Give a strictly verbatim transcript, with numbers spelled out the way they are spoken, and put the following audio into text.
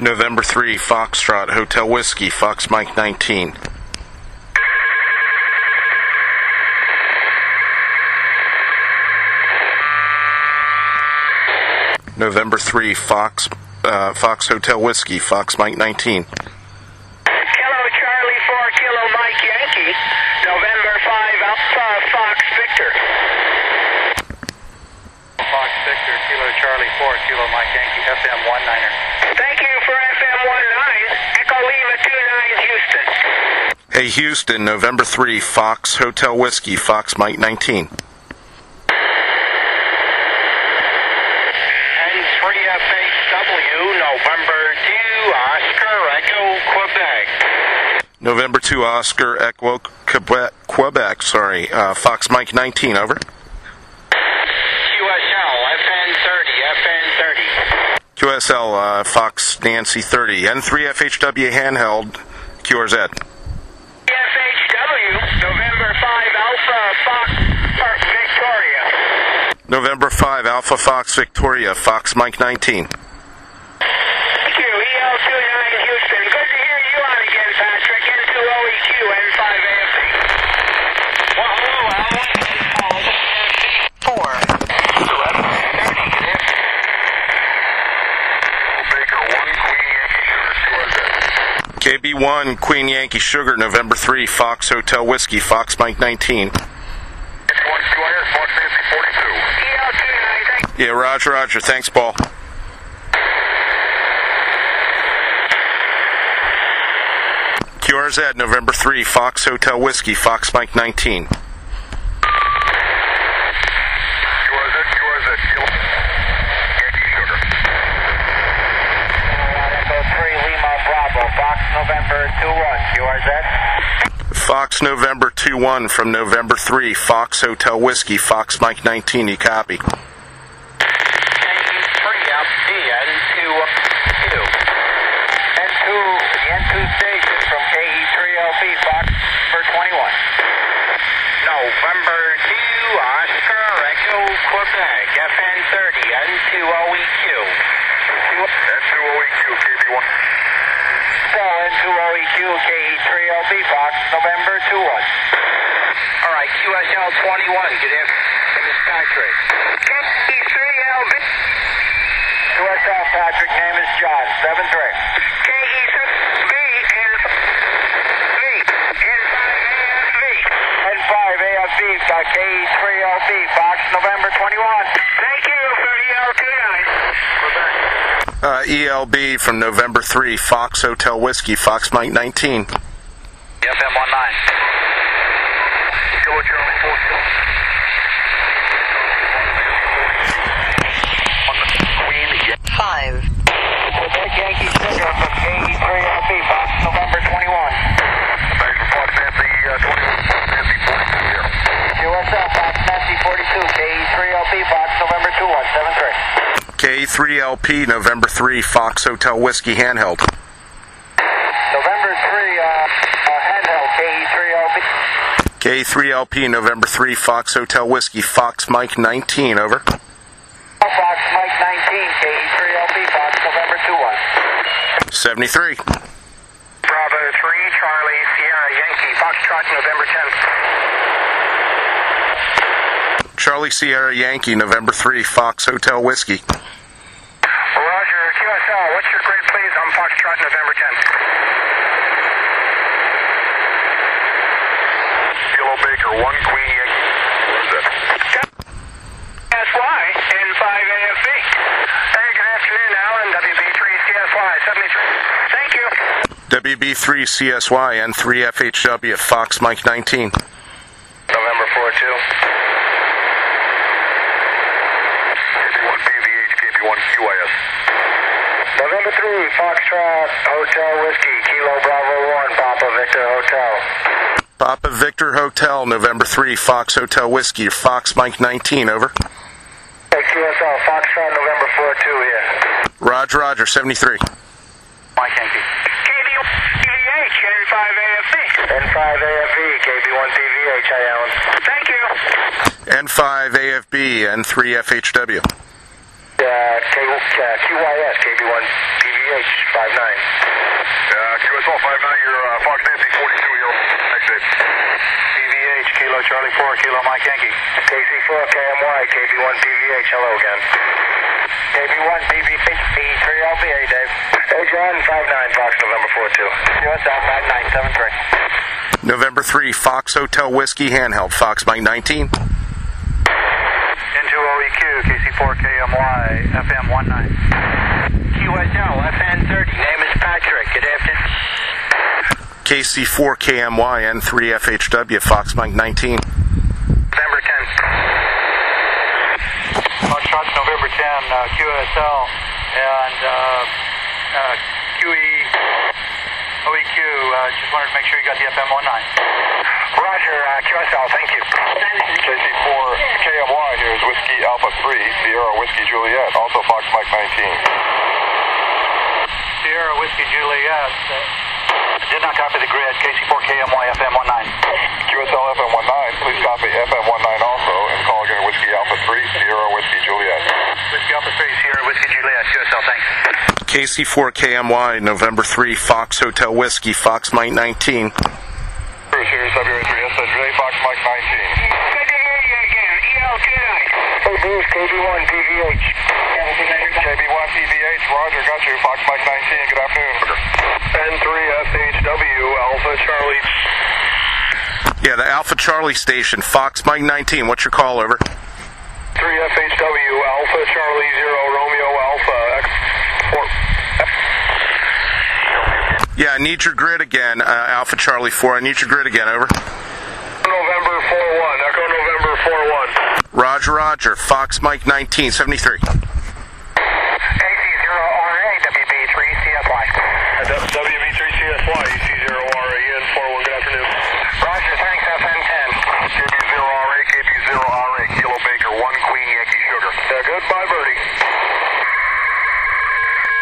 November three, Foxtrot, Hotel Whiskey, Fox Mike nineteen. November three, Fox uh, Fox Hotel Whiskey, Fox Mike nineteen. Kilo Charlie four, Kilo Mike Yankee. November five, Alpha Fox Victor. Fox Victor, Kilo Charlie four, Kilo Mike Yankee, F M one niner. Thank you for F M one nine. Echo Lima two nine, Houston. Hey Houston, November three, Fox Hotel Whiskey, Fox Mike nineteen. November two, Oscar, Echo, Quebec. November two, Oscar, Echo, Quebec, Quebec sorry, uh, Fox Mike nineteen, over. Q S L, F N thirty, F N thirty. Q S L, uh, Fox Nancy thirty, N three F H W handheld, Q R Z. F H W, November five, Alpha Fox Victoria. November five, Alpha Fox Victoria, Fox Mike nineteen. K B one, Queen Yankee Sugar, November three, Fox Hotel Whiskey, Fox Mike nineteen. Yeah, roger, roger. Thanks, Paul. Q R Z, November three, Fox Hotel Whiskey, Fox Mike nineteen. November two one, Q R Z. Fox November two one from November three, Fox Hotel Whiskey, Fox Mike nineteen, you copy. three, up D, N two, two. N two, the N two station from K E three L B, Fox for twenty-one. November two, Oscar, Echo, Quebec, F N thirty, N two O E Q. N two O E Q, K B one. N two O E Q, K E three L B, Fox, November two one. All right, Q S L twenty-one, get in. This is Patrick. K E three L B. Q S L, Patrick, name is John, seven three. K E three B and V. N five A F V. N five A F V, got K E three L B, Fox, November twenty-one. Thank you for E L two nine. Uh, E L B from November three, Fox Hotel Whiskey, Fox Mike nineteen. F M one nine. Kilo Charlie four, on the Queen Five. Quebec Yankee Sugar from K E three L B, Fox, November twenty-one. Thanks for Fox Nancy uh, twenty-one, Nancy forty-two here. Q S L, Fox Nancy forty-two, K E three L B, Fox, November two one, seven three. K three L P, November three, Fox Hotel Whiskey handheld. November three, uh, uh, handheld, K E three L B. K three L P, November three, Fox Hotel Whiskey, Fox Mike nineteen, over. Fox Mike nineteen, K E three L B, Fox, November two one. seventy-three. Bravo three, Charlie, Sierra Yankee, Foxtrot, November tenth. Charlie Sierra Yankee, November three, Fox Hotel Whiskey. Roger, Q S L, what's your grade, please, on Foxtrot, November tenth? Kilo Baker one, Queen Yankee. S Y, N five A F V. Hey, good afternoon, Alan, W B three C S Y, seventy-three. Thank you. W B three C S Y, N three F H W, Fox Mike nineteen. November four two. one Q I S. November three, Foxtrot, Hotel Whiskey, Kilo Bravo one, Papa Victor Hotel. Papa Victor Hotel, November three, Fox Hotel Whiskey, Fox Mike nineteen, over. Hey, Q S L, Foxtrot, November four two here. Roger, roger, seventy-three. Mike Yankee. K B one P V H, N five A F V. N five A F V, K B one P V H, hi, Alan. Thank you. N five A F B, N three F H W. Uh, K, uh, Q Y S, K B one P V H, five nine. Uh, Q S L five nine, you're uh, Fox Nancy forty-two here. Thanks, Dave. P V H, Kilo Charlie four, Kilo Mike Yankee. K C four K M Y, K B one P V H, hello again. K B one P V H, K E three L B, hey Dave. Hey John, five nine, Fox November four two. Q S L five nine seven three. November three, Fox Hotel Whiskey handheld, Fox Mike nineteen. N two O E Q, K C four K M Y, F M one nine. Q S L, F N thirty, name is Patrick, good afternoon. K C four K M Y, N three F H W, Fox Mike nineteen. November ten. Foxtrot, November ten, uh, Q S L, and uh, uh, Q E O E Q, uh, just wanted to make sure you got the F M one nine. Roger, uh, Q S L, thank you. K C four K M Y, here's Whiskey Alpha three, Sierra Whiskey Juliet, also Fox Mike nineteen. Sierra Whiskey Juliet, uh, did not copy the grid, K C four K M Y, F M one nine. Q S L F M one nine, please copy F M one nine also, and call again Whiskey Alpha three, Sierra Whiskey Juliet. Whiskey Alpha three, Sierra Whiskey Juliet, Q S L, thanks. K C four K M Y, November three, Fox Hotel Whiskey, Fox Mike nineteen. Sirius February three, S J, Fox Mike nineteen. Good to hear you again. E L two nine. Hey Bruce, K B one P V H. K B one P V H, Roger, got you, Fox Mike nineteen, good afternoon. N three S H W, Alpha Charlie. Yeah, the Alpha Charlie station, Fox Mike nineteen. What's your call, over? three F H W, Alpha Charlie zero, Romeo Alpha, X four. Yeah, I need your grid again, uh, Alpha Charlie four. I need your grid again, over. November four one, Echo November four one. Roger, Roger, Fox Mike nineteen, seventy-three. A C zero R A, W B three C S Y. W B three C S Y, E C zero R A N four one, good afternoon. Roger, thanks, F N ten. K B zero R A, K B zero R A, Kilo Baker, one Queen Yankee Sugar. Uh, goodbye, Birdie.